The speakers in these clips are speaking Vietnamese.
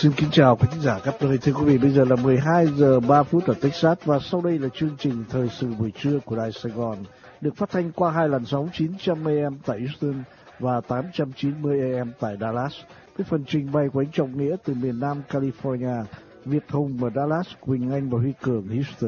Xin kính chào quý khán giả khắp nơi. Thưa quý vị, bây giờ là 12 giờ 3 phút ở Texas và sau đây là chương trình thời sự buổi trưa của Đài Sài Gòn, được phát thanh qua hai làn sóng 900 AM tại Houston và 890 AM tại Dallas. Với phần trình bày của anh Trọng Nghĩa từ miền Nam California, Việt Hùng ở Dallas, Quỳnh Anh và Huy Cường Houston.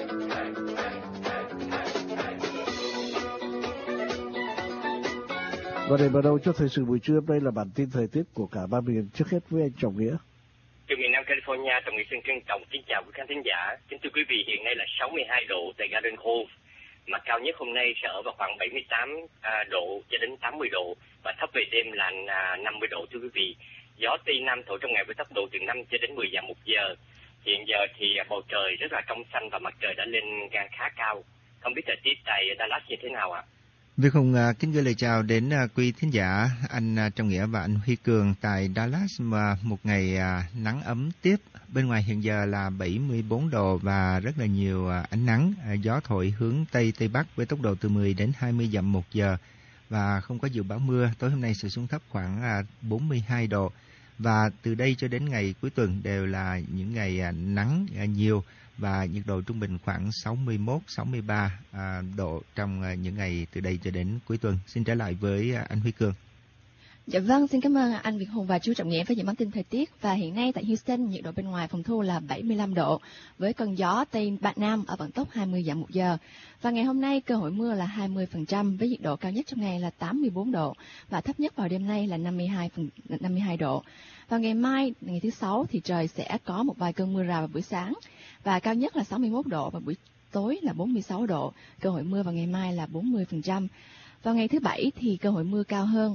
Và để mở đầu cho thời sự buổi trưa, đây là bản tin thời tiết của cả ba miền. Trước hết với anh Trọng Nghĩa. Từ miền Nam California, Trọng Nghĩa xin trân trọng kính chào quý khán thính giả. Kính thưa quý vị, hiện nay là 62 độ tại Garden Grove. Mặt cao nhất hôm nay sẽ ở vào khoảng 78 độ cho đến 80 độ và thấp về đêm là 50 độ thưa quý vị. Gió Tây Nam thổi trong ngày với tốc độ từ 5 cho đến 10 dặm một giờ. Hiện giờ thì bầu trời rất là trong xanh và mặt trời đã lên ngang khá cao. Không biết thời tiết tại Dallas như thế nào ạ? Việt Hùng kính gửi lời chào đến quý thính giả anh Trọng Nghĩa và anh Huy Cường tại Dallas, mà một ngày nắng ấm tiếp. Bên ngoài hiện giờ là 74 độ và rất là nhiều ánh nắng, gió thổi hướng Tây Tây Bắc với tốc độ từ 10 đến 20 dặm một giờ và không có dự báo mưa. Tối hôm nay sẽ xuống thấp khoảng 42 độ và từ đây cho đến ngày cuối tuần đều là những ngày nắng nhiều và nhiệt độ trung bình khoảng 61-63 độ trong những ngày từ đây cho đến cuối tuần. Xin trở lại với anh Huy Cường. Dạ vâng, xin cảm ơn anh Việt Hùng và chú Trọng Nghĩa với những bản tin thời tiết. Và hiện nay tại Houston, nhiệt độ bên ngoài phòng thu là 75 độ với cơn gió Tây Bắc Nam ở vận tốc 20 dặm một giờ. Và ngày hôm nay cơ hội mưa là 20% với nhiệt độ cao nhất trong ngày là 84 độ và thấp nhất vào đêm nay là 52 độ. Và ngày mai, ngày thứ Sáu thì trời sẽ có một vài cơn mưa rào vào buổi sáng và cao nhất là 61 độ và buổi tối là 46 độ. Cơ hội mưa vào ngày mai là 40%. Vào ngày thứ Bảy thì cơ hội mưa cao hơn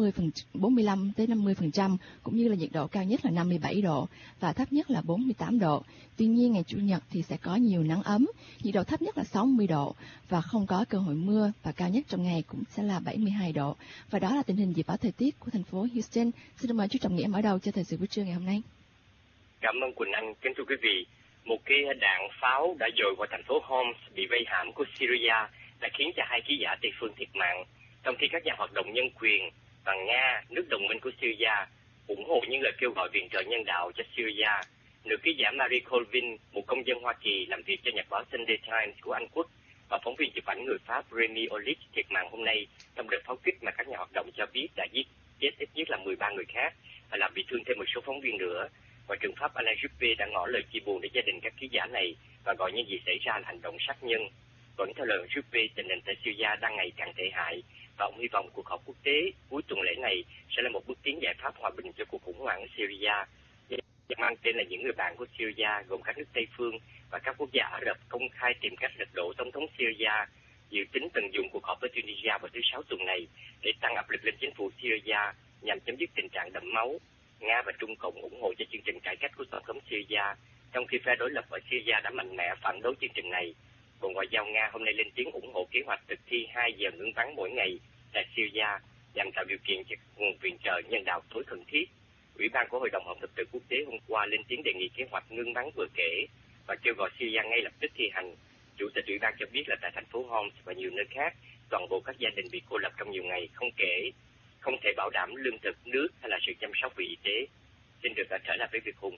45 tới 50%, cũng như là nhiệt độ cao nhất là 57 độ và thấp nhất là 48 độ. Tuy nhiên ngày Chủ nhật thì sẽ có nhiều nắng ấm, nhiệt độ thấp nhất là 60 độ và không có cơ hội mưa và cao nhất trong ngày cũng sẽ là 72 độ. Và đó là tình hình dự báo thời tiết của thành phố Houston. Xin mời chú Trọng Nghĩa mở đầu cho thời sự buổi trưa ngày hôm nay. Cảm ơn Quỳnh Anh. Kính thưa quý vị, một cái đạn pháo đã dội vào thành phố Homs bị vây hãm của Syria đã khiến cho 2 ký giả Tây phương thiệt mạng, trong khi các nhà hoạt động nhân quyền và Nga, nước đồng minh của Syria, ủng hộ những lời kêu gọi viện trợ nhân đạo cho Syria. Nữ ký giả Marie Colvin, một công dân Hoa Kỳ làm việc cho nhật báo Sunday Times của Anh Quốc, và phóng viên chụp ảnh người Pháp Remy Olic thiệt mạng hôm nay trong đợt pháo kích mà các nhà hoạt động cho biết đã giết chết ít nhất là 13 người khác và làm bị thương thêm một số phóng viên nữa. Ngoại trưởng Pháp Alain Juppé đã ngỏ lời chia buồn đến gia đình các ký giả này và gọi những gì xảy ra là hành động sát nhân. Vẫn theo lời Juppé, tình hình tại Syria đang ngày càng tệ hại và ông hy vọng cuộc họp quốc tế cuối tuần lễ này sẽ là một bước tiến giải pháp hòa bình cho cuộc khủng hoảng ở Syria. Mang tên là những người bạn của Syria gồm các nước Tây phương và các quốc gia Ả Rập công khai tìm cách lật đổ tổng thống Syria, dự tính tận dụng cuộc họp với Tunisia vào thứ Sáu tuần này để tăng áp lực lên chính phủ Syria nhằm chấm dứt tình trạng đẫm máu. Nga và Trung Cộng ủng hộ cho chương trình cải cách của tổng thống Syria, trong khi phe đối lập ở Syria đã mạnh mẽ phản đối chương trình này. Bộ Ngoại giao Nga hôm nay lên tiếng ủng hộ kế hoạch thực thi 2 giờ ngưng bắn mỗi ngày tại Syria nhằm tạo điều kiện cho nguồn viện trợ nhân đạo tối cần thiết. Ủy ban của Hội đồng Họp Thập tự Quốc tế hôm qua lên tiếng đề nghị kế hoạch ngưng bắn vừa kể và kêu gọi Syria ngay lập tức thi hành. Chủ tịch Ủy ban cho biết là tại thành phố Homs và nhiều nơi khác, toàn bộ các gia đình bị cô lập trong nhiều ngày không thể bảo đảm lương thực, nước hay là sự chăm sóc về y tế. Xin được trở lại với Việt Hùng.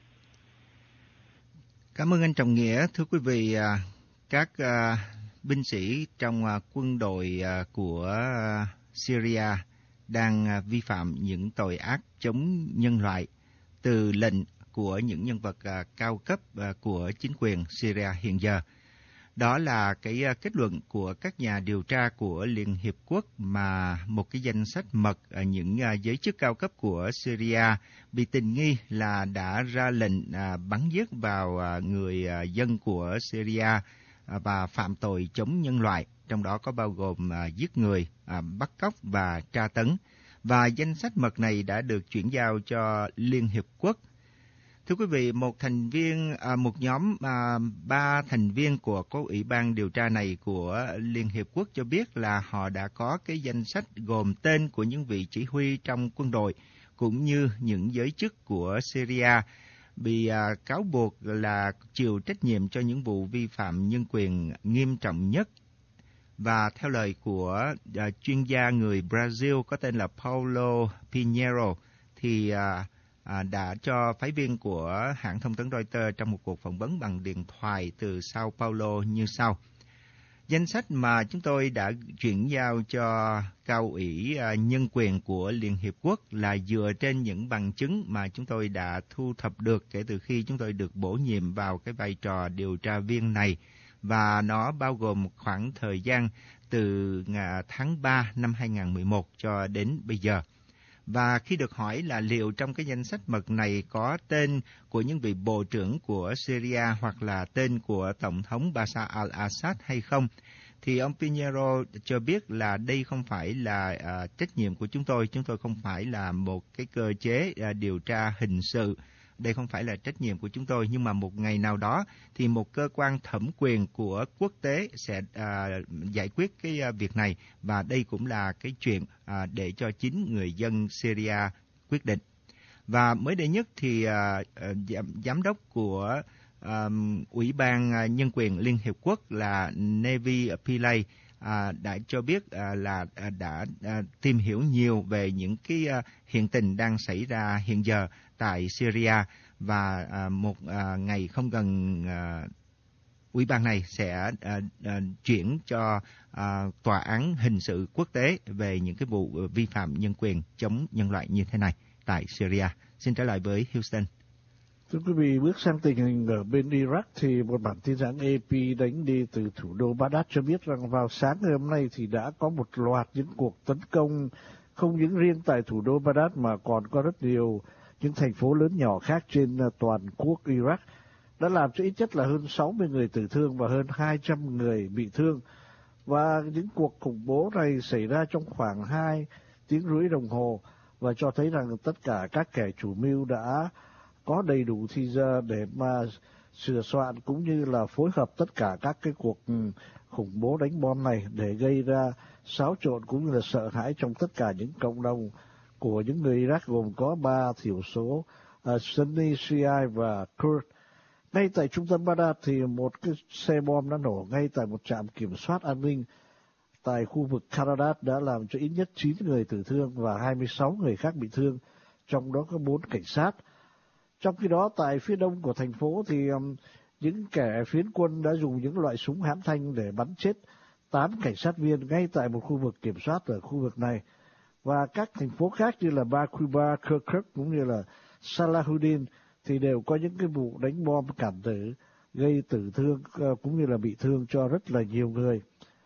Cảm ơn anh Trọng Nghĩa. Thưa quý vị, các binh sĩ trong quân đội của Syria đang vi phạm những tội ác chống nhân loại từ lệnh của những nhân vật cao cấp của chính quyền Syria hiện giờ. Đó là cái kết luận của các nhà điều tra của Liên Hiệp Quốc mà một cái danh sách mật những giới chức cao cấp của Syria bị tình nghi là đã ra lệnh bắn giết vào người dân của Syria và phạm tội chống nhân loại, trong đó có bao gồm giết người, bắt cóc và tra tấn. Và danh sách mật này đã được chuyển giao cho Liên Hiệp Quốc. Thưa quý vị, một nhóm 3 thành viên của Ủy ban điều tra này của Liên Hiệp Quốc cho biết là họ đã có cái danh sách gồm tên của những vị chỉ huy trong quân đội cũng như những giới chức của Syria bị cáo buộc là chịu trách nhiệm cho những vụ vi phạm nhân quyền nghiêm trọng nhất. Và theo lời của chuyên gia người Brazil có tên là Paulo Pinheiro, thì đã cho phái viên của hãng thông tấn Reuters trong một cuộc phỏng vấn bằng điện thoại từ Sao Paulo như sau. Danh sách mà chúng tôi đã chuyển giao cho Cao ủy Nhân quyền của Liên Hiệp Quốc là dựa trên những bằng chứng mà chúng tôi đã thu thập được kể từ khi chúng tôi được bổ nhiệm vào cái vai trò điều tra viên này, và nó bao gồm một khoảng thời gian từ tháng 3 năm 2011 cho đến bây giờ. Và khi được hỏi là liệu trong cái danh sách mật này có tên của những vị bộ trưởng của Syria hoặc là tên của Tổng thống Bashar al-Assad hay không, thì ông Pinheiro cho biết là đây không phải là trách nhiệm của chúng tôi không phải là một cái cơ chế điều tra hình sự. Đây không phải là trách nhiệm của chúng tôi, nhưng mà một ngày nào đó thì một cơ quan thẩm quyền của quốc tế sẽ giải quyết cái việc này, và đây cũng là cái chuyện để cho chính người dân Syria quyết định. Và mới đây nhất thì giám đốc của Ủy ban Nhân quyền Liên Hiệp Quốc là Nevi Pillay đã cho biết là đã tìm hiểu nhiều về những cái hiện tình đang xảy ra hiện giờ tại Syria, và một ngày không gần ủy ban này sẽ chuyển cho tòa án hình sự quốc tế về những cái vụ vi phạm nhân quyền chống nhân loại như thế này tại Syria. Xin trở lại với Houston. Thưa quý vị, bước sang tình hình ở bên Iraq thì một bản tin hãng AP đánh đi từ thủ đô Baghdad cho biết rằng vào sáng ngày hôm nay thì đã có một loạt những cuộc tấn công không những riêng tại thủ đô Baghdad mà còn có rất nhiều những thành phố lớn nhỏ khác trên toàn quốc Iraq, đã làm cho ít nhất là hơn 60 người tử thương và hơn 200 người bị thương. Và những cuộc khủng bố này xảy ra trong khoảng 2 tiếng rưỡi đồng hồ và cho thấy rằng tất cả các kẻ chủ mưu đã có đầy đủ thời gian để mà sửa soạn cũng như là phối hợp tất cả các cái cuộc khủng bố đánh bom này để gây ra xáo trộn cũng như là sợ hãi trong tất cả những cộng đồng của những người Iraq gồm có 3 thiểu số Sunni, Shia và Kurd. Ngay tại trung tâm Baghdad thì một cái xe bom đã nổ ngay tại một trạm kiểm soát an ninh tại khu vực Karadat đã làm cho ít nhất 9 người tử thương và 26 người khác bị thương, trong đó có 4 cảnh sát. Trong khi đó, tại phía đông của thành phố thì những kẻ phiến quân đã dùng những loại súng hãm thanh để bắn chết 8 cảnh sát viên ngay tại một khu vực kiểm soát ở khu vực này. Và các thành phố khác như là Baquba, Kirkuk cũng như là Salahuddin thì đều có những cái vụ đánh bom cản tử gây tử thương cũng như là bị thương cho rất là nhiều người.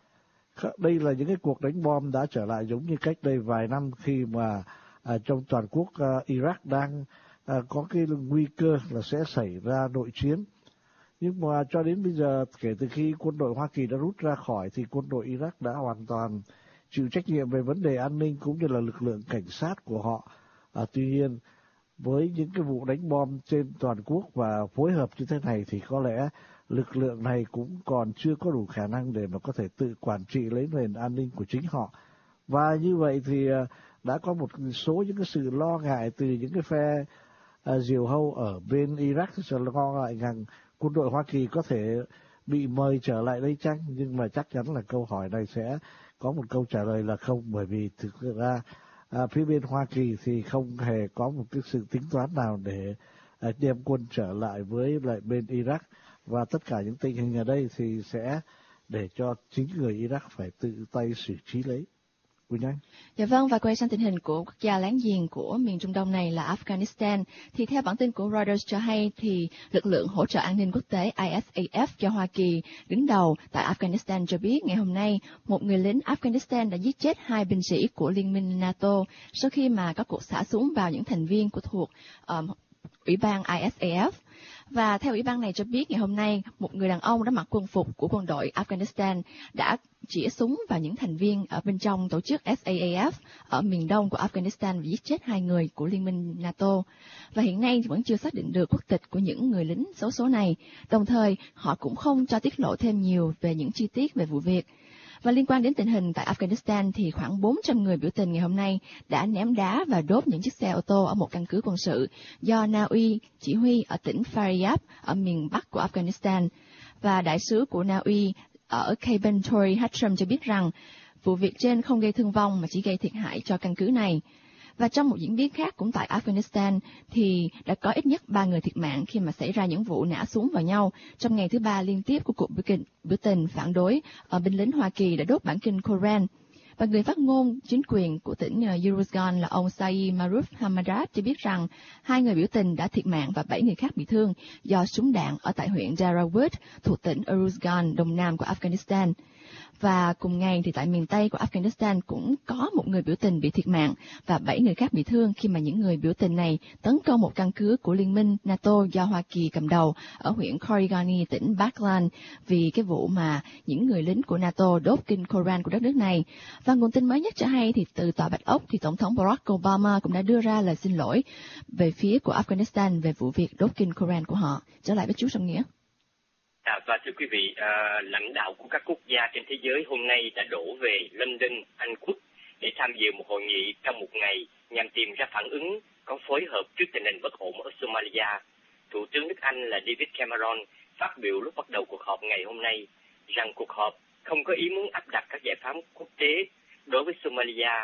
Đây là những cái cuộc đánh bom đã trở lại giống như cách đây vài năm khi mà trong toàn quốc Iraq đang có cái nguy cơ là sẽ xảy ra nội chiến. Nhưng mà cho đến bây giờ, kể từ khi quân đội Hoa Kỳ đã rút ra khỏi thì quân đội Iraq đã hoàn toàn chịu trách nhiệm về vấn đề an ninh cũng như là lực lượng cảnh sát của họ. Tuy nhiên, với những cái vụ đánh bom trên toàn quốc và phối hợp như thế này thì có lẽ lực lượng này cũng còn chưa có đủ khả năng để mà có thể tự quản trị lấy nền an ninh của chính họ. Và như vậy thì đã có một số những cái sự lo ngại từ những cái phe diều hâu ở bên Iraq, sẽ lo ngại rằng quân đội Hoa Kỳ có thể bị mời trở lại đây chăng, nhưng mà chắc chắn là câu hỏi này sẽ có một câu trả lời là không, bởi vì thực ra phía bên Hoa Kỳ thì không hề có một cái sự tính toán nào để đem quân trở lại với lại bên Iraq, và tất cả những tình hình ở đây thì sẽ để cho chính người Iraq phải tự tay xử trí lấy. Dạ vâng, và quay sang tình hình của quốc gia láng giềng của miền Trung Đông này là Afghanistan, thì theo bản tin của Reuters cho hay thì lực lượng hỗ trợ an ninh quốc tế ISAF do Hoa Kỳ đứng đầu tại Afghanistan cho biết ngày hôm nay một người lính Afghanistan đã giết chết 2 binh sĩ của Liên minh NATO sau khi mà có cuộc xả súng vào những thành viên của thuộc Ủy ban ISAF. Và theo ủy ban này cho biết ngày hôm nay, một người đàn ông đã mặc quân phục của quân đội Afghanistan đã chĩa súng vào những thành viên ở bên trong tổ chức SAAF ở miền đông của Afghanistan và giết chết 2 người của Liên minh NATO. Và hiện nay thì vẫn chưa xác định được quốc tịch của những người lính xấu số này. Đồng thời, họ cũng không cho tiết lộ thêm nhiều về những chi tiết về vụ việc. Và liên quan đến tình hình tại Afghanistan thì khoảng 400 người biểu tình ngày hôm nay đã ném đá và đốt những chiếc xe ô tô ở một căn cứ quân sự do Na Uy chỉ huy ở tỉnh Faryab ở miền bắc của Afghanistan. Và đại sứ của Na Uy ở Khyber Pakhtunkhwa cho biết rằng vụ việc trên không gây thương vong mà chỉ gây thiệt hại cho căn cứ này. Và trong một diễn biến khác cũng tại Afghanistan thì đã có ít nhất 3 người thiệt mạng khi mà xảy ra những vụ nã súng vào nhau trong ngày thứ 3 liên tiếp của cuộc biểu tình phản đối binh lính Hoa Kỳ đã đốt bản kinh Koran. Và người phát ngôn chính quyền của tỉnh Uruzgan là ông Saeed Maruf Hamadat cho biết rằng 2 người biểu tình đã thiệt mạng và 7 người khác bị thương do súng đạn ở tại huyện Darawut thuộc tỉnh Uruzgan, đông nam của Afghanistan. Và cùng ngày thì tại miền Tây của Afghanistan cũng có một người biểu tình bị thiệt mạng và 7 người khác bị thương khi mà những người biểu tình này tấn công một căn cứ của Liên minh NATO do Hoa Kỳ cầm đầu ở huyện Corrigani, tỉnh Baghlan vì cái vụ mà những người lính của NATO đốt kinh Koran của đất nước này. Và nguồn tin mới nhất cho hay thì từ Tòa Bạch Ốc thì Tổng thống Barack Obama cũng đã đưa ra lời xin lỗi về phía của Afghanistan về vụ việc đốt kinh Koran của họ. Trở lại với chú Trọng Nghĩa. Và thưa quý vị, lãnh đạo của các quốc gia trên thế giới hôm nay đã đổ về London, Anh Quốc để tham dự một hội nghị trong một ngày nhằm tìm ra phản ứng có phối hợp trước tình hình bất ổn ở Somalia. Thủ tướng nước Anh là David Cameron phát biểu lúc bắt đầu cuộc họp ngày hôm nay rằng cuộc họp không có ý muốn áp đặt các giải pháp quốc tế đối với Somalia,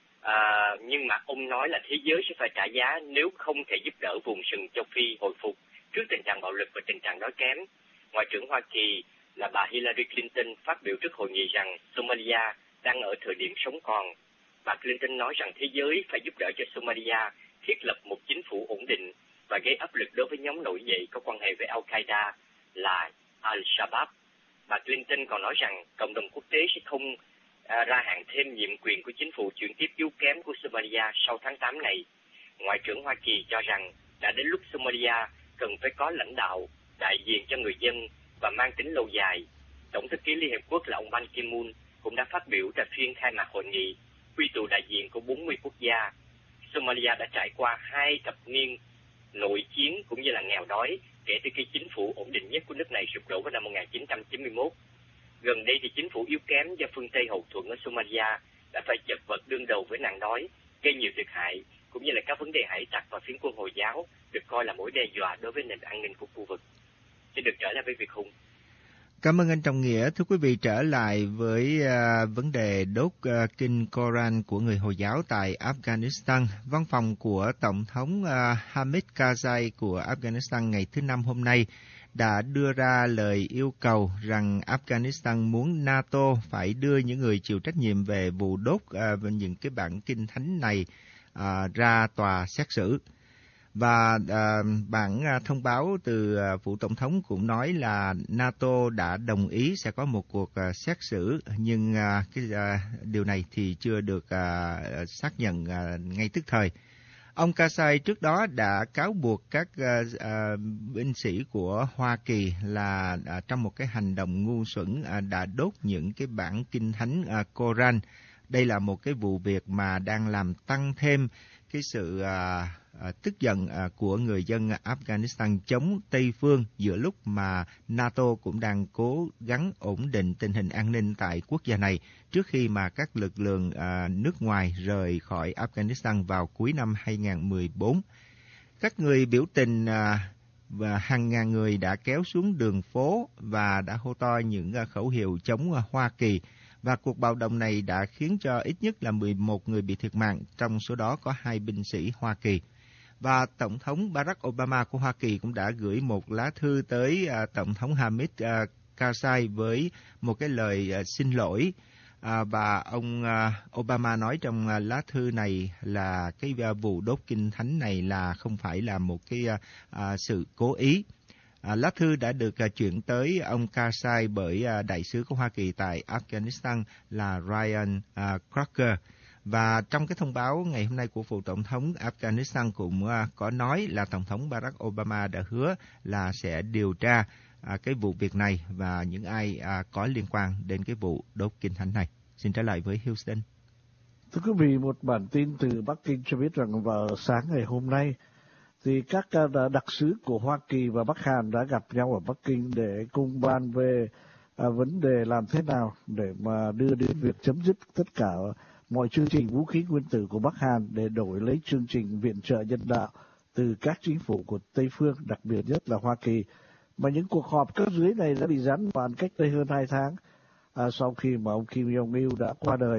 nhưng mà ông nói là thế giới sẽ phải trả giá nếu không thể giúp đỡ vùng sừng châu Phi hồi phục trước tình trạng bạo lực và tình trạng đói kém. Ngoại trưởng Hoa Kỳ là bà Hillary Clinton phát biểu trước hội nghị rằng Somalia đang ở thời điểm sống còn. Bà Clinton nói rằng thế giới phải giúp đỡ cho Somalia thiết lập một chính phủ ổn định và gây áp lực đối với nhóm nổi dậy có quan hệ với Al-Qaeda là Al-Shabaab. Bà Clinton còn nói rằng cộng đồng quốc tế sẽ không ra hạn thêm nhiệm quyền của chính phủ chuyển tiếp yếu kém của Somalia sau tháng 8 này. Ngoại trưởng Hoa Kỳ cho rằng đã đến lúc Somalia cần phải có lãnh đạo đại diện cho người dân và mang tính lâu dài. Tổng thư ký Liên Hiệp Quốc là ông Ban Ki-moon cũng đã phát biểu tại phiên khai mạc hội nghị quy tụ đại diện của 40 quốc gia. Somalia đã trải qua 2 thập niên nội chiến cũng như là nghèo đói kể từ khi chính phủ ổn định nhất của nước này sụp đổ vào năm 1991. Gần đây thì chính phủ yếu kém do phương Tây hậu thuẫn ở Somalia đã phải chật vật đương đầu với nạn đói, gây nhiều thiệt hại cũng như là các vấn đề hải tặc và phiến quân Hồi giáo được coi là mối đe dọa đối với nền an ninh của khu vực. Xin được trở lại với Việt Hùng. Cảm ơn anh Trọng Nghĩa. Thưa quý vị, trở lại với vấn đề đốt kinh Koran của người Hồi giáo tại Afghanistan. Văn phòng của Tổng thống Hamid Karzai của Afghanistan ngày thứ Năm hôm nay đã đưa ra lời yêu cầu rằng Afghanistan muốn NATO phải đưa những người chịu trách nhiệm về vụ đốt những cái bản kinh thánh này ra tòa xét xử. Và bản thông báo từ phủ Tổng thống cũng nói là NATO đã đồng ý sẽ có một cuộc xét xử, nhưng điều này thì chưa được xác nhận ngay tức thời. Ông Karzai trước đó đã cáo buộc các binh sĩ của Hoa Kỳ là trong một cái hành động ngu xuẩn đã đốt những cái bản kinh thánh Koran. Đây là một cái vụ việc mà đang làm tăng thêm cái sự tức giận của người dân Afghanistan chống Tây phương giữa lúc mà NATO cũng đang cố gắng ổn định tình hình an ninh tại quốc gia này trước khi mà các lực lượng nước ngoài rời khỏi Afghanistan vào cuối năm 2014. Các người biểu tình và hàng ngàn người đã kéo xuống đường phố và đã hô to những khẩu hiệu chống Hoa Kỳ. Và cuộc bạo động này đã khiến cho ít nhất là 11 người bị thiệt mạng, trong số đó có 2 binh sĩ Hoa Kỳ. Và Tổng thống Barack Obama của Hoa Kỳ cũng đã gửi một lá thư tới Tổng thống Hamid Karzai với một cái lời xin lỗi. Và ông Obama nói trong lá thư này là cái vụ đốt kinh thánh này là không phải là một cái sự cố ý. Lá thư đã được chuyển tới ông Karzai bởi đại sứ của Hoa Kỳ tại Afghanistan là Ryan Crocker. Và trong cái thông báo ngày hôm nay của phủ Tổng thống Afghanistan cũng có nói là Tổng thống Barack Obama đã hứa là sẽ điều tra cái vụ việc này và những ai có liên quan đến cái vụ đốt kinh thánh này. Xin trở lại với Houston. Thưa quý vị, một bản tin từ Bắc Kinh cho biết rằng vào sáng ngày hôm nay thì các đặc sứ của Hoa Kỳ và Bắc Hàn đã gặp nhau ở Bắc Kinh để cùng bàn về vấn đề làm thế nào để mà đưa đến việc chấm dứt tất cả mọi chương trình vũ khí nguyên tử của Bắc Hàn để đổi lấy chương trình viện trợ nhân đạo từ các chính phủ của Tây phương, đặc biệt nhất là Hoa Kỳ. Mà những cuộc họp cấp dưới này đã bị gián đoạn cách đây hơn 2 tháng sau khi mà ông Kim Jong-il đã qua đời.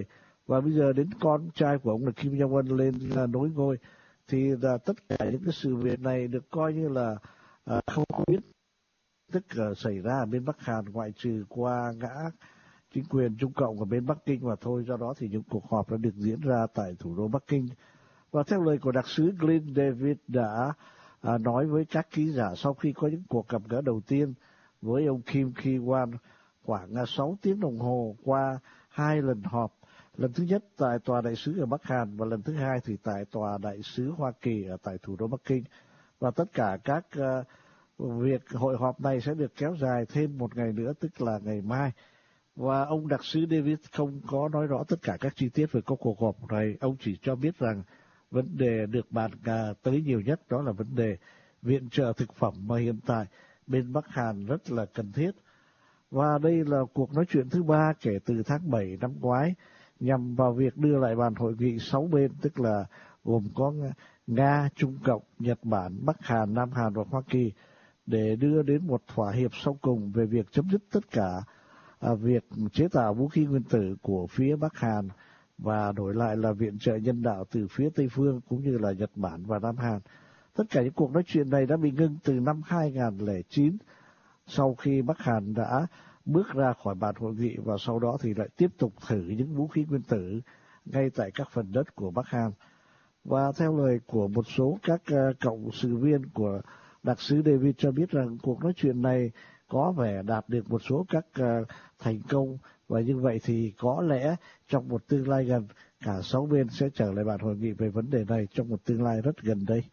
và bây giờ đến con trai của ông là Kim Jong-un lên nối ngôi, thì là tất cả những cái sự việc này được coi như là không biết tức xảy ra ở bên Bắc Hàn, ngoại trừ qua ngã chính quyền Trung Cộng ở bên Bắc Kinh mà thôi. Do đó thì những cuộc họp đã được diễn ra tại thủ đô Bắc Kinh. Và theo lời của đặc sứ Glenn David đã nói với các ký giả sau khi có những cuộc gặp gỡ đầu tiên với ông Kim Ki-wan khoảng 6 tiếng đồng hồ qua 2 lần họp. Lần thứ nhất tại tòa đại sứ ở Bắc Hàn và lần thứ hai thì tại tòa đại sứ Hoa Kỳ ở tại thủ đô Bắc Kinh. Và tất cả các việc hội họp này sẽ được kéo dài thêm một ngày nữa, tức là ngày mai. Và ông đặc sứ David không có nói rõ tất cả các chi tiết về các cuộc họp này. Ông chỉ cho biết rằng vấn đề được bàn tới nhiều nhất đó là vấn đề viện trợ thực phẩm mà hiện tại bên Bắc Hàn rất là cần thiết. Và đây là cuộc nói chuyện thứ 3 kể từ tháng 7 năm ngoái nhằm vào việc đưa lại bàn hội nghị 6 bên, tức là gồm có Nga, Trung Cộng, Nhật Bản, Bắc Hàn, Nam Hàn và Hoa Kỳ, để đưa đến một thỏa hiệp sau cùng về việc chấm dứt tất cả việc chế tạo vũ khí nguyên tử của phía Bắc Hàn và đổi lại là viện trợ nhân đạo từ phía Tây Phương cũng như là Nhật Bản và Nam Hàn. Tất cả những cuộc nói chuyện này đã bị ngưng từ năm 2009 sau khi Bắc Hàn đã bước ra khỏi bàn hội nghị và sau đó thì lại tiếp tục thử những vũ khí nguyên tử ngay tại các phần đất của Bắc Hàn. Và theo lời của một số các cộng sự viên của đặc sứ David cho biết rằng cuộc nói chuyện này có vẻ đạt được một số các thành công, và như vậy thì có lẽ trong một tương lai gần cả 6 bên sẽ trở lại bàn hội nghị về vấn đề này trong một tương lai rất gần đây.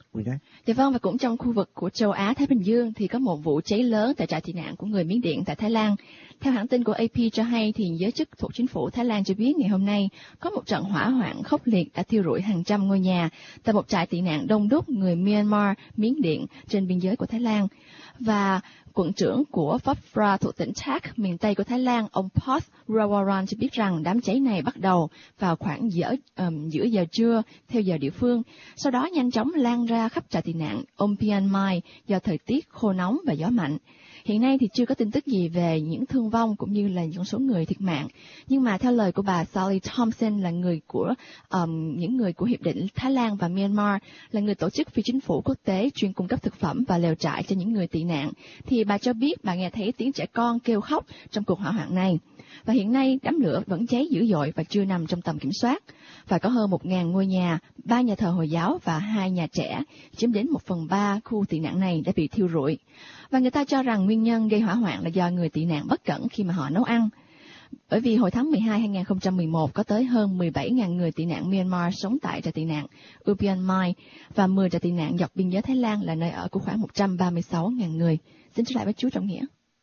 Dạ vâng, và cũng trong khu vực của châu Á Thái Bình Dương thì có một vụ cháy lớn tại trại tị nạn của người Miến Điện tại Thái Lan. Theo hãng tin của AP cho hay thì giới chức thuộc chính phủ Thái Lan cho biết ngày hôm nay có một trận hỏa hoạn khốc liệt đã thiêu rụi hàng trăm ngôi nhà tại một trại tị nạn đông đúc người Myanmar Miến Điện trên biên giới của Thái Lan. Và quận trưởng của Phop Phra thuộc tỉnh Tak, miền Tây của Thái Lan, ông Poth Rawaran cho biết rằng đám cháy này bắt đầu vào khoảng giữa giờ trưa theo giờ địa phương, sau đó nhanh chóng lan ra khắp trại tị nạn Ompian Mai do thời tiết khô nóng và gió mạnh. Hiện nay thì chưa có tin tức gì về những thương vong cũng như là những số người thiệt mạng. Nhưng mà theo lời của bà Sally Thompson là người của những người của Hiệp định Thái Lan và Myanmar, là người tổ chức phi chính phủ quốc tế chuyên cung cấp thực phẩm và lều trại cho những người tị nạn, thì bà cho biết bà nghe thấy tiếng trẻ con kêu khóc trong cuộc hỏa hoạn này. Và hiện nay đám lửa vẫn cháy dữ dội và chưa nằm trong tầm kiểm soát. Và có hơn 1.000 ngôi nhà, 3 nhà thờ Hồi giáo và 2 nhà trẻ, chiếm đến 1/3 khu tị nạn này đã bị thiêu rụi. Và người ta cho rằng nguyên nhân gây hỏa hoạn là do người tị nạn bất cẩn khi mà họ nấu ăn. Bởi vì hồi tháng 12 2011 có tới hơn 17.000 người tị nạn Myanmar sống tại trại tị nạn Upian Mai và 10 trại tị nạn dọc biên giới Thái Lan là nơi ở của khoảng 136.000 người. Xin trở lại với chú Trọng Nghĩa.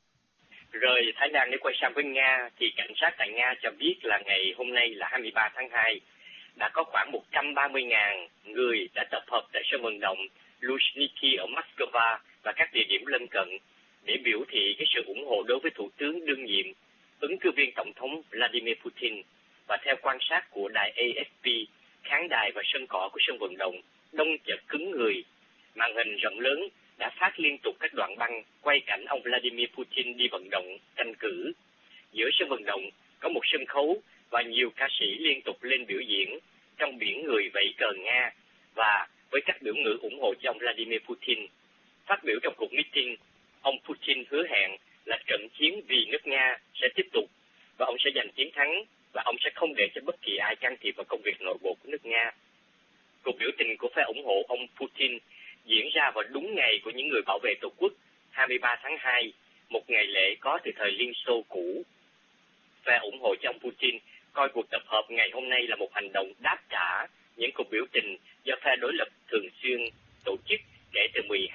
Rồi Thái Lan để quay sang với Nga thì cảnh sát tại Nga cho biết là ngày hôm nay là 23 tháng 2 đã có khoảng 130.000 người đã tập hợp tại sân vận động Luzhniki ở Moscow và các địa điểm lân cận để biểu thị cái sự ủng hộ đối với thủ tướng đương nhiệm, ứng cử viên tổng thống Vladimir Putin. Và theo quan sát của đài AFP, khán đài và sân cỏ của sân vận động đông chật cứng người. Màn hình rộng lớn đã phát liên tục các đoạn băng quay cảnh ông Vladimir Putin đi vận động tranh cử. Giữa sân vận động có một sân khấu và nhiều ca sĩ liên tục lên biểu diễn trong biển người vẫy cờ Nga và với các biểu ngữ ủng hộ cho ông Vladimir Putin. Phát biểu trong cuộc meeting, ông Putin hứa hẹn là trận chiến vì nước Nga sẽ tiếp tục và ông sẽ giành chiến thắng và ông sẽ không để cho bất kỳ ai can thiệp vào công việc nội bộ của nước Nga. Cuộc biểu tình của phe ủng hộ ông Putin diễn ra vào đúng ngày của những người bảo vệ Tổ quốc 23 tháng 2, một ngày lễ có từ thời Liên Xô cũ. Phe ủng hộ cho ông Putin coi cuộc tập hợp ngày hôm nay là một hành động đáp trả những cuộc biểu tình do phe đối lập thường xuyên tổ chức kể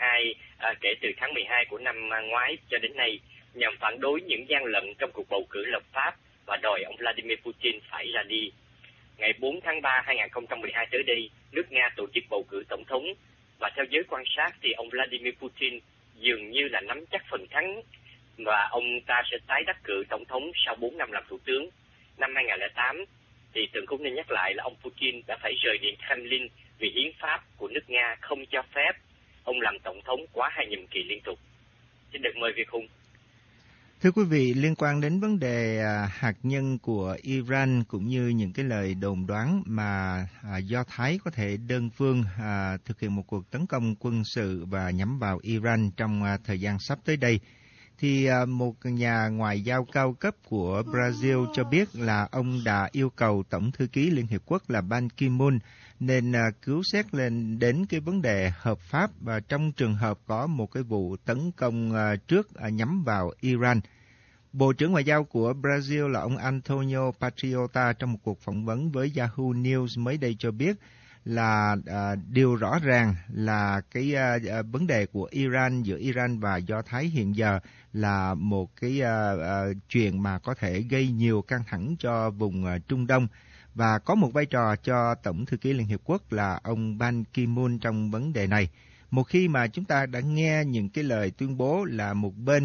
từ tháng 12 của năm ngoái cho đến nay nhằm phản đối những gian lận trong cuộc bầu cử lập pháp và đòi ông Vladimir Putin phải ra đi. Ngày 4 tháng 3 2012 tới đây, nước Nga tổ chức bầu cử tổng thống và theo giới quan sát thì ông Vladimir Putin dường như là nắm chắc phần thắng và ông ta sẽ tái đắc cử tổng thống sau 4 năm làm thủ tướng. Năm 2008 thì từng cũng nên nhắc lại là ông Putin đã phải rời điện Kremlin vì hiến pháp của nước Nga không cho phép ông làm tổng thống quá 2 nhiệm kỳ liên tục. Xin được mời Việt Hùng. Thưa quý vị, liên quan đến vấn đề hạt nhân của Iran cũng như những cái lời đồn đoán mà Do Thái có thể đơn phương thực hiện một cuộc tấn công quân sự và nhắm vào Iran trong thời gian sắp tới đây, thì một nhà ngoại giao cao cấp của Brazil cho biết là ông đã yêu cầu Tổng thư ký Liên Hiệp Quốc là Ban Ki-moon nên cứu xét lên đến cái vấn đề hợp pháp và trong trường hợp có một cái vụ tấn công trước nhắm vào Iran. Bộ trưởng Ngoại giao của Brazil là ông Antonio Patriota trong một cuộc phỏng vấn với Yahoo News mới đây cho biết là điều rõ ràng là cái vấn đề của Iran giữa Iran và Do Thái hiện giờ là một cái chuyện mà có thể gây nhiều căng thẳng cho vùng Trung Đông và có một vai trò cho Tổng thư ký Liên Hiệp Quốc là ông Ban Ki-moon trong vấn đề này. Một khi mà chúng ta đã nghe những cái lời tuyên bố là một bên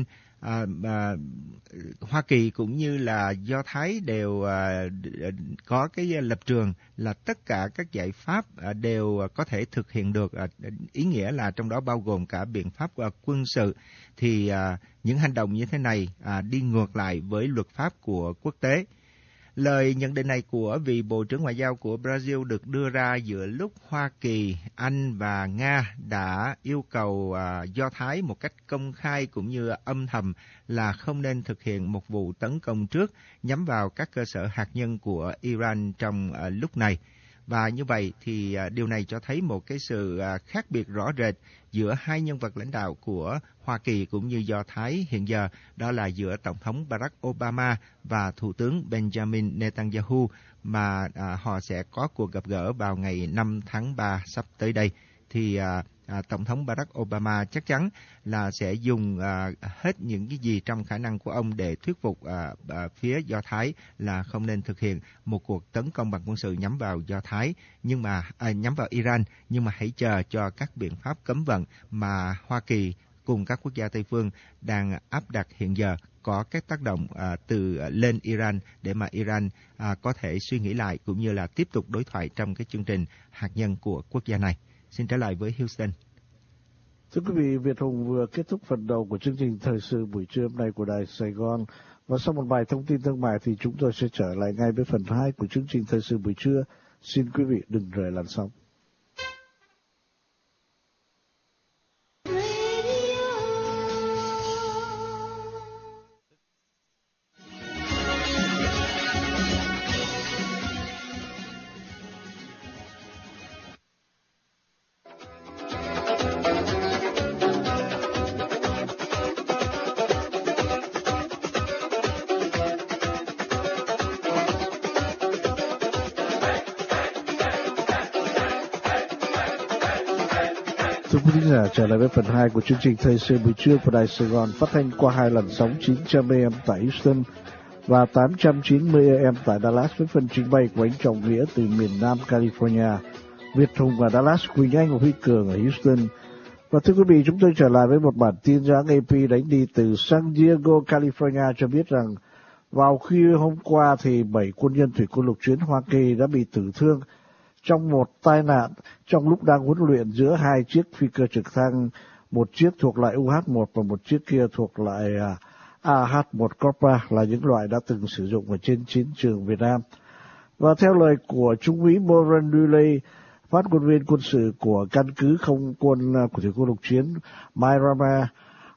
Hoa Kỳ cũng như là Do Thái đều có cái lập trường là tất cả các giải pháp đều có thể thực hiện được, ý nghĩa là trong đó bao gồm cả biện pháp quân sự, thì những hành động như thế này đi ngược lại với luật pháp của quốc tế. Lời nhận định này của vị Bộ trưởng Ngoại giao của Brazil được đưa ra giữa lúc Hoa Kỳ, Anh và Nga đã yêu cầu Do Thái một cách công khai cũng như âm thầm là không nên thực hiện một vụ tấn công trước nhắm vào các cơ sở hạt nhân của Iran trong lúc này. Và như vậy thì điều này cho thấy một cái sự khác biệt rõ rệt giữa hai nhân vật lãnh đạo của Hoa Kỳ cũng như Do Thái hiện giờ, đó là giữa Tổng thống Barack Obama và Thủ tướng Benjamin Netanyahu, mà họ sẽ có cuộc gặp gỡ vào ngày 5 tháng 3 sắp tới đây. Thì Tổng thống Barack Obama chắc chắn là sẽ dùng hết những cái gì trong khả năng của ông để thuyết phục phía Do Thái là không nên thực hiện một cuộc tấn công bằng quân sự nhắm vào Do Thái, nhưng mà nhắm vào Iran, nhưng mà hãy chờ cho các biện pháp cấm vận mà Hoa Kỳ cùng các quốc gia Tây phương đang áp đặt hiện giờ có các tác động từ lên Iran để mà Iran có thể suy nghĩ lại cũng như là tiếp tục đối thoại trong cái chương trình hạt nhân của quốc gia này. Xin trở lại với Houston. Thưa quý vị, Việt Hùng vừa kết thúc phần đầu của chương trình thời sự buổi trưa hôm nay của Đài Sài Gòn. Và sau một bài thông tin thương mại thì chúng tôi sẽ trở lại ngay với phần 2 của chương trình thời sự buổi trưa. Xin quý vị đừng rời làn sóng. Thưa quý thính giả, trở lại với phần 2 của chương trình thời sự buổi trưa của Đài Sài Gòn, phát thanh qua hai làn sóng 900 AM tại Houston và 890 AM tại Dallas, với phần trình bày của anh Trọng Nghĩa từ miền Nam California, Việt Hùng ở Dallas, Quỳnh Anh và Huy Cường ở Houston. Và thưa quý vị, chúng tôi trở lại với một bản tin dáng AP đánh đi từ San Diego, California cho biết rằng vào khuya hôm qua thì 7 quân nhân thủy quân lục chiến Hoa Kỳ đã bị tử thương trong một tai nạn trong lúc đang huấn luyện giữa hai chiếc phi cơ trực thăng, một chiếc thuộc loại UH-1 và một chiếc kia thuộc loại AH-1 Cobra, là những loại đã từng sử dụng ở trên chiến trường Việt Nam. Và theo lời của Trung úy Moran Duley, phát ngôn viên quân sự của căn cứ không quân của thủy quân lục chiến Miramar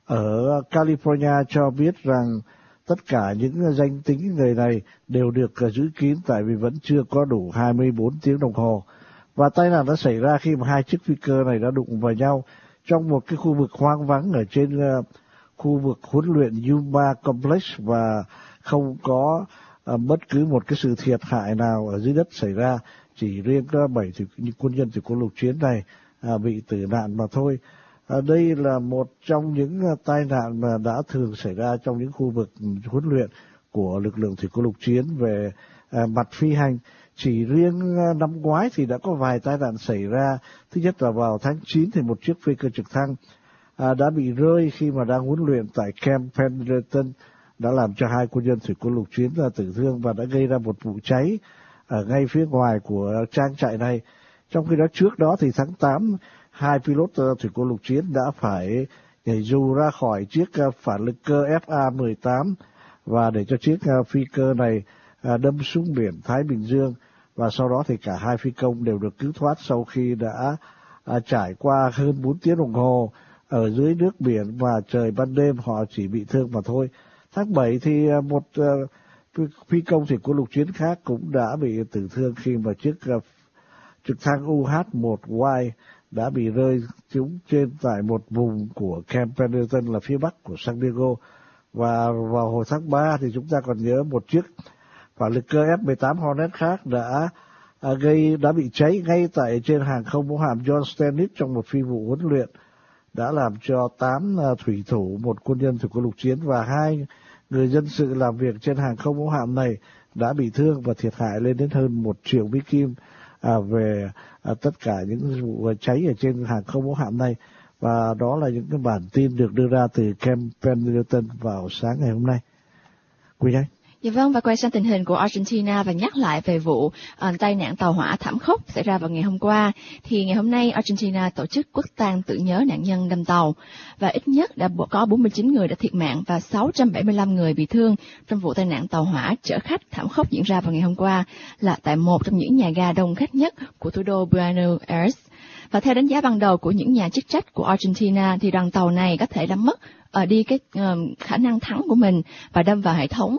ở California cho biết rằng tất cả những danh tính người này đều được giữ kín tại vì vẫn chưa có đủ 24 tiếng đồng hồ. Và tai nạn đã xảy ra khi mà hai chiếc phi cơ này đã đụng vào nhau trong một cái khu vực hoang vắng ở trên khu vực huấn luyện Yuma Complex, và không có bất cứ một cái sự thiệt hại nào ở dưới đất xảy ra. Chỉ riêng có 7 quân nhân thủy quân lục chiến này bị tử nạn mà thôi. Đây là một trong những tai nạn mà đã thường xảy ra trong những khu vực huấn luyện của lực lượng thủy quân lục chiến về mặt phi hành. Chỉ riêng năm ngoái thì đã có vài tai nạn xảy ra. Thứ nhất là vào tháng 9 thì một chiếc phi cơ trực thăng đã bị rơi khi mà đang huấn luyện tại Camp Pendleton, đã làm cho hai quân nhân thủy quân lục chiến tử thương và đã gây ra một vụ cháy ở ngay phía ngoài của trang trại này. Trong khi đó trước đó thì tháng 8, hai pilot thủy quân lục chiến đã phải nhảy dù ra khỏi chiếc phản lực cơ FA-18 và để cho chiếc phi cơ này đâm xuống biển Thái Bình Dương, và sau đó thì cả hai phi công đều được cứu thoát sau khi đã trải qua hơn 4 tiếng đồng hồ ở dưới nước biển và trời ban đêm. Họ chỉ bị thương mà thôi. Tháng 7 thì một phi công thủy quân lục chiến khác cũng đã bị tử thương khi mà chiếc trực thăng UH-1Y đã bị rơi trúng trên tại một vùng của Camp Pendleton là phía bắc của San Diego. Và vào hồi tháng 3 thì chúng ta còn nhớ một chiếc phản lực cơ F-18 Hornet khác đã bị cháy ngay tại trên hàng không mẫu hạm John Stennis trong một phi vụ huấn luyện, đã làm cho 8 thủy thủ, một quân nhân thủy quân lục chiến và 2 người dân sự làm việc trên hàng không mẫu hạm này đã bị thương và thiệt hại lên đến hơn 1 triệu Mỹ Kim về tất cả những vụ cháy ở trên hàng không mẫu hạm này. Và đó là những cái bản tin được đưa ra từ Camp Pendleton vào sáng ngày hôm nay. Quỳnh Anh. Dạ vâng, và quay sang tình hình của Argentina và nhắc lại về vụ tai nạn tàu hỏa thảm khốc xảy ra vào ngày hôm qua. Thì ngày hôm nay Argentina tổ chức quốc tang tưởng nhớ nạn nhân đâm tàu, và ít nhất đã có 49 người đã thiệt mạng và 675 người bị thương trong vụ tai nạn tàu hỏa chở khách thảm khốc diễn ra vào ngày hôm qua, là tại một trong những nhà ga đông khách nhất của thủ đô Buenos Aires. Và theo đánh giá ban đầu của những nhà chức trách của Argentina thì đoàn tàu này có thể đã mất đi cái khả năng thắng của mình và đâm vào hệ thống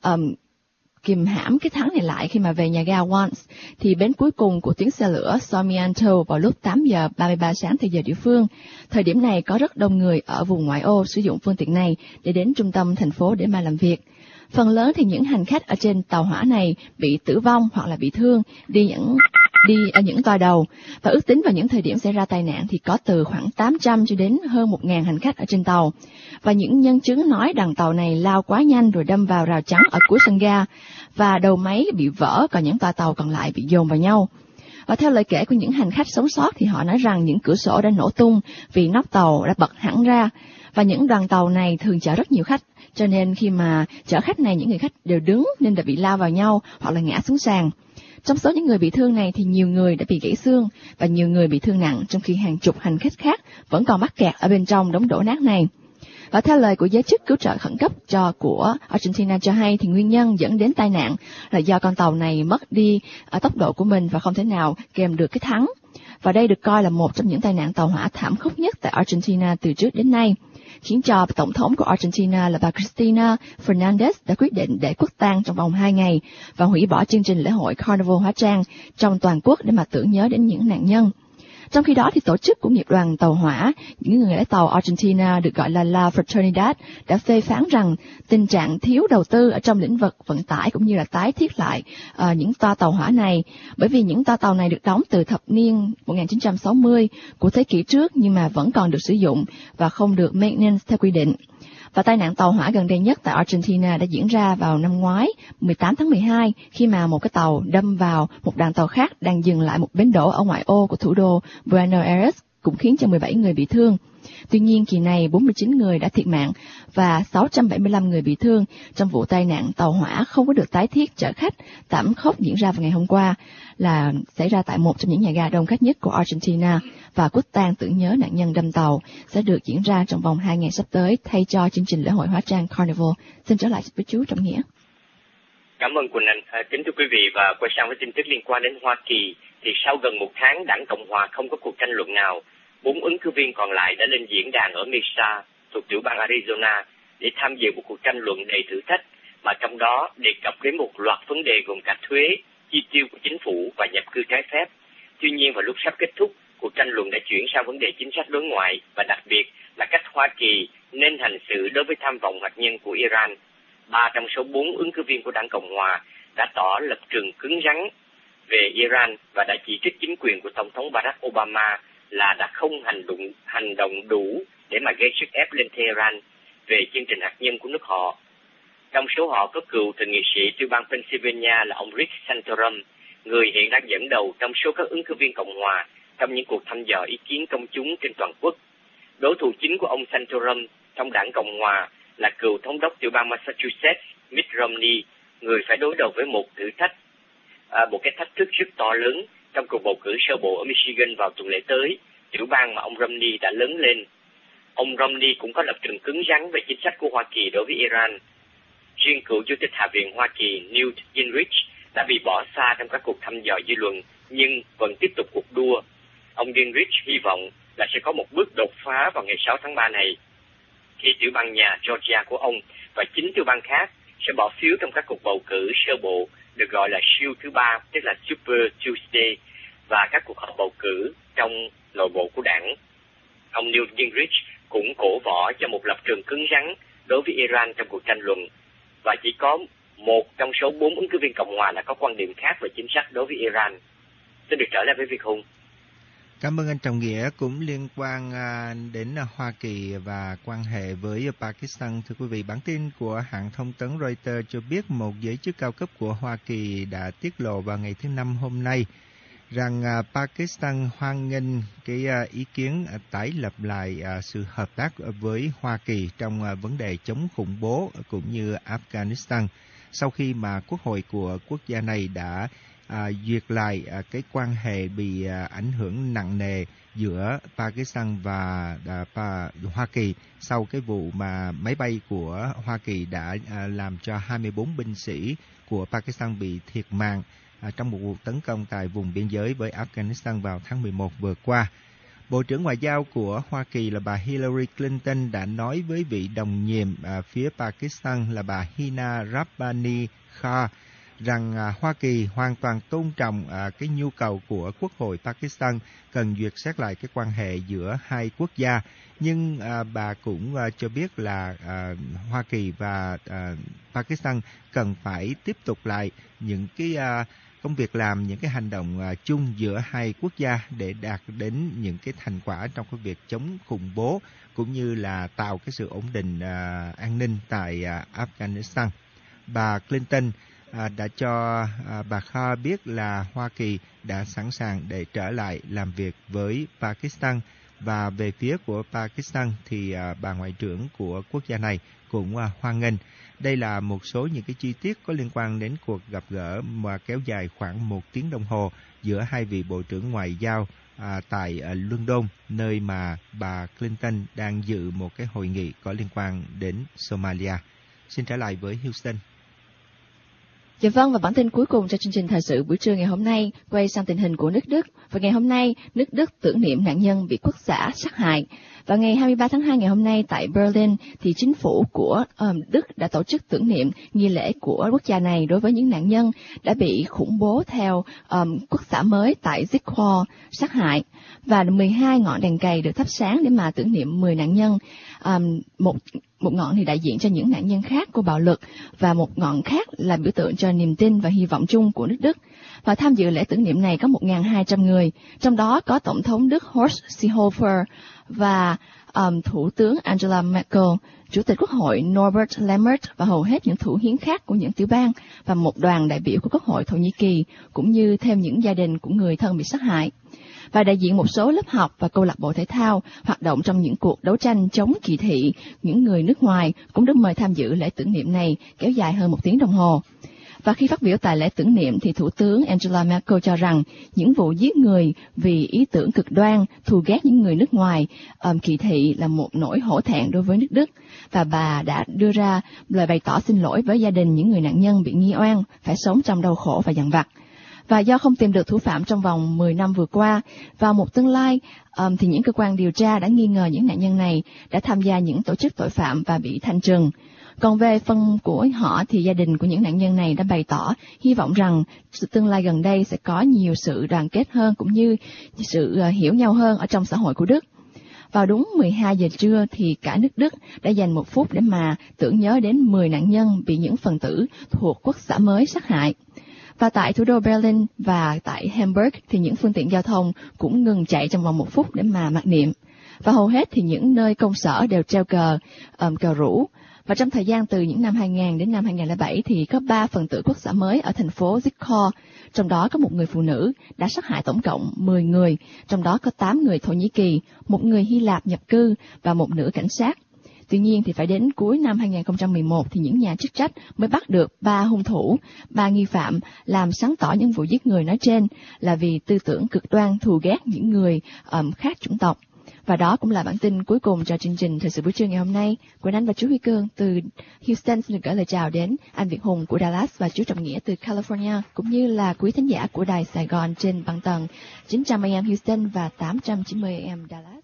kìm hãm cái thắng này lại khi mà về nhà ga Once. Thì bến cuối cùng của tuyến xe lửa Sarmiento vào lúc 8 giờ 33 sáng theo giờ địa phương. Thời điểm này có rất đông người ở vùng ngoại ô sử dụng phương tiện này để đến trung tâm thành phố để mà làm việc. Phần lớn thì những hành khách ở trên tàu hỏa này bị tử vong hoặc là bị thương đi ở những toa đầu, và ước tính vào những thời điểm xảy ra tai nạn thì có từ khoảng 800 cho đến hơn 1.000 hành khách ở trên tàu. Và những nhân chứng nói rằng tàu này lao quá nhanh rồi đâm vào rào chắn ở cuối sân ga và đầu máy bị vỡ, còn những toa tàu còn lại bị dồn vào nhau. Và theo lời kể của những hành khách sống sót thì họ nói rằng những cửa sổ đã nổ tung vì nóc tàu đã bật hẳn ra, và những đoàn tàu này thường chở rất nhiều khách, cho nên khi mà chở khách này những người khách đều đứng nên đã bị lao vào nhau hoặc là ngã xuống sàn. Trong số những người bị thương này thì nhiều người đã bị gãy xương và nhiều người bị thương nặng, trong khi hàng chục hành khách khác vẫn còn mắc kẹt ở bên trong đống đổ nát này. Và theo lời của giới chức cứu trợ khẩn cấp của Argentina cho hay thì nguyên nhân dẫn đến tai nạn là do con tàu này mất đi ở tốc độ của mình và không thể nào kèm được cái thắng. Và đây được coi là một trong những tai nạn tàu hỏa thảm khốc nhất tại Argentina từ trước đến nay, khiến cho tổng thống của Argentina là bà Cristina Fernández đã quyết định để quốc tang trong vòng 2 ngày và hủy bỏ chương trình lễ hội Carnival hóa trang trong toàn quốc để mà tưởng nhớ đến những nạn nhân. Trong khi đó thì tổ chức của nghiệp đoàn tàu hỏa, những người lái tàu Argentina được gọi là La Fraternidad đã phê phán rằng tình trạng thiếu đầu tư ở trong lĩnh vực vận tải cũng như là tái thiết lại những toa tàu hỏa này, bởi vì những toa tàu này được đóng từ thập niên 1960 của thế kỷ trước nhưng mà vẫn còn được sử dụng và không được maintenance theo quy định. Và tai nạn tàu hỏa gần đây nhất tại Argentina đã diễn ra vào năm ngoái, 18 tháng 12, khi mà một cái tàu đâm vào một đoàn tàu khác đang dừng lại một bến đỗ ở ngoại ô của thủ đô Buenos Aires, cũng khiến cho 17 người bị thương. Tuy nhiên, kỳ này 49 người đã thiệt mạng và 675 người bị thương trong vụ tai nạn tàu hỏa không có được tái thiết chở khách thảm khốc diễn ra vào ngày hôm qua, là xảy ra tại một trong những nhà ga đông khách nhất của Argentina, và quốc tang tưởng nhớ nạn nhân đâm tàu sẽ được diễn ra trong vòng 2 ngày sắp tới thay cho chương trình lễ hội hóa trang Carnival. Xin trở lại với chú Trọng Nghĩa. Cảm ơn Quỳnh Anh. Kính thưa quý vị, và quay sang với tin tức liên quan đến Hoa Kỳ, thì sau gần một tháng Đảng Cộng Hòa không có cuộc tranh luận nào, 4 ứng cử viên còn lại đã lên diễn đàn ở Mesa thuộc tiểu bang Arizona để tham dự một cuộc tranh luận đầy thử thách, mà trong đó đề cập đến một loạt vấn đề gồm cả thuế, chi tiêu của chính phủ và nhập cư trái phép. Tuy nhiên, vào lúc sắp kết thúc, cuộc tranh luận đã chuyển sang vấn đề chính sách đối ngoại và đặc biệt là cách Hoa Kỳ nên hành xử đối với tham vọng hạt nhân của Iran. 3 trong số 4 ứng cử viên của Đảng Cộng Hòa đã tỏ lập trường cứng rắn về Iran và đã chỉ trích chính quyền của Tổng thống Barack Obama là đã không hành động đủ để mà gây sức ép lên Tehran về chương trình hạt nhân của nước họ. Trong số họ có cựu thượng nghị sĩ tiểu bang Pennsylvania là ông Rick Santorum, người hiện đang dẫn đầu trong số các ứng cử viên Cộng Hòa trong những cuộc thăm dò ý kiến công chúng trên toàn quốc. Đối thủ chính của ông Santorum trong Đảng Cộng Hòa là cựu thống đốc tiểu bang Massachusetts Mitt Romney, người phải đối đầu với một cái thách thức rất to lớn trong cuộc bầu cử sơ bộ ở Michigan vào tuần lễ tới, tiểu bang mà ông Romney đã lớn lên. Ông Romney cũng có lập trường cứng rắn về chính sách của Hoa Kỳ đối với Iran. Riêng cựu Chủ tịch Hạ viện Hoa Kỳ Newt Gingrich đã bị bỏ xa trong các cuộc thăm dò dư luận, nhưng vẫn tiếp tục cuộc đua. Ông Gingrich hy vọng là sẽ có một bước đột phá vào ngày 6 tháng 3 này, khi tiểu bang nhà Georgia của ông và 9 tiểu bang khác sẽ bỏ phiếu trong các cuộc bầu cử sơ bộ được gọi là siêu thứ ba, tức là Super Tuesday, và các cuộc họp bầu cử trong nội bộ của đảng. Ông Newt Gingrich cũng cổ võ cho một lập trường cứng rắn đối với Iran trong cuộc tranh luận, và chỉ có một trong số 4 ứng cử viên Cộng hòa là có quan điểm khác về chính sách đối với Iran. Xin được trở lại với Việt Hùng. Cảm ơn anh Trọng Nghĩa. Cũng liên quan đến Hoa Kỳ và quan hệ với Pakistan. Thưa quý vị, bản tin của hãng thông tấn Reuters cho biết một giới chức cao cấp của Hoa Kỳ đã tiết lộ vào ngày thứ Năm hôm nay rằng Pakistan hoan nghênh cái ý kiến tái lập lại sự hợp tác với Hoa Kỳ trong vấn đề chống khủng bố cũng như Afghanistan, sau khi mà Quốc hội của quốc gia này đã duyệt lại cái quan hệ bị ảnh hưởng nặng nề giữa Pakistan và Hoa Kỳ sau cái vụ mà máy bay của Hoa Kỳ đã làm cho 24 binh sĩ của Pakistan bị thiệt mạng trong một cuộc tấn công tại vùng biên giới với Afghanistan vào tháng 11 vừa qua. Bộ trưởng Ngoại giao của Hoa Kỳ là bà Hillary Clinton đã nói với vị đồng nhiệm phía Pakistan là bà Hina Rabbani Khan rằng Hoa Kỳ hoàn toàn tôn trọng cái nhu cầu của Quốc hội Pakistan cần duyệt xét lại cái quan hệ giữa hai quốc gia. Nhưng bà cũng cho biết là Hoa Kỳ và Pakistan cần phải tiếp tục lại những cái công việc làm, những cái hành động chung giữa hai quốc gia để đạt đến những cái thành quả trong cái việc chống khủng bố cũng như là tạo cái sự ổn định an ninh tại Afghanistan. Bà Clinton đã cho bà Khan biết là Hoa Kỳ đã sẵn sàng để trở lại làm việc với Pakistan, và về phía của Pakistan thì bà ngoại trưởng của quốc gia này cũng hoan nghênh. Đây là một số những cái chi tiết có liên quan đến cuộc gặp gỡ mà kéo dài khoảng 1 tiếng đồng hồ giữa hai vị bộ trưởng ngoại giao tại London, nơi mà bà Clinton đang dự một cái hội nghị có liên quan đến Somalia. Xin trở lại với Houston. Dạ vâng, và bản tin cuối cùng cho chương trình thời sự buổi trưa ngày hôm nay quay sang tình hình của nước Đức. Và ngày hôm nay, nước Đức tưởng niệm nạn nhân bị quốc xã sát hại. Và ngày 23 tháng 2 ngày hôm nay tại Berlin thì chính phủ của Đức đã tổ chức tưởng niệm nghi lễ của quốc gia này đối với những nạn nhân đã bị khủng bố theo quốc xã mới tại Zwickau sát hại. Và 12 ngọn đèn cầy được thắp sáng để mà tưởng niệm 10 nạn nhân. Một ngọn thì đại diện cho những nạn nhân khác của bạo lực, và một ngọn khác là biểu tượng cho niềm tin và hy vọng chung của nước Đức. Và tham dự lễ tưởng niệm này có 1.200 người, trong đó có Tổng thống Đức Horst Seehofer và Thủ tướng Angela Merkel, Chủ tịch Quốc hội Norbert Lammert và hầu hết những thủ hiến khác của những tiểu bang, và một đoàn đại biểu của Quốc hội Thổ Nhĩ Kỳ, cũng như thêm những gia đình của người thân bị sát hại. Và đại diện một số lớp học và câu lạc bộ thể thao hoạt động trong những cuộc đấu tranh chống kỳ thị những người nước ngoài cũng được mời tham dự lễ tưởng niệm này kéo dài hơn 1 tiếng đồng hồ. Và khi phát biểu tại lễ tưởng niệm thì Thủ tướng Angela Merkel cho rằng những vụ giết người vì ý tưởng cực đoan, thù ghét những người nước ngoài, kỳ thị là một nỗi hổ thẹn đối với nước Đức. Và bà đã đưa ra lời bày tỏ xin lỗi với gia đình những người nạn nhân bị nghi oan, phải sống trong đau khổ và dằn vặt. Và do không tìm được thủ phạm trong vòng 10 năm vừa qua, vào một tương lai thì những cơ quan điều tra đã nghi ngờ những nạn nhân này đã tham gia những tổ chức tội phạm và bị thanh trừng. Còn về phần của họ thì gia đình của những nạn nhân này đã bày tỏ hy vọng rằng tương lai gần đây sẽ có nhiều sự đoàn kết hơn cũng như sự hiểu nhau hơn ở trong xã hội của Đức. Vào đúng 12 giờ trưa thì cả nước Đức đã dành 1 phút để mà tưởng nhớ đến 10 nạn nhân bị những phần tử thuộc quốc xã mới sát hại. Và tại thủ đô Berlin và tại Hamburg thì những phương tiện giao thông cũng ngừng chạy trong vòng 1 phút để mà mặc niệm. Và hầu hết thì những nơi công sở đều treo cờ rủ. Và trong thời gian từ những năm 2000 đến năm 2007 thì có 3 phần tử quốc xã mới ở thành phố Zwickau, trong đó có một người phụ nữ đã sát hại tổng cộng 10 người, trong đó có 8 người Thổ Nhĩ Kỳ, 1 người Hy Lạp nhập cư và 1 nữ cảnh sát. Tuy nhiên thì phải đến cuối năm 2011 thì những nhà chức trách mới bắt được 3 hung thủ, 3 nghi phạm làm sáng tỏ những vụ giết người nói trên là vì tư tưởng cực đoan thù ghét những người khác chủng tộc. Và đó cũng là bản tin cuối cùng cho chương trình Thời sự buổi trưa ngày hôm nay. Quỳnh Anh và chú Huy Cương từ Houston xin được gửi lời chào đến anh Việt Hùng của Dallas và chú Trọng Nghĩa từ California, cũng như là quý thính giả của đài Sài Gòn trên băng tần 900 AM Houston và 890 AM Dallas.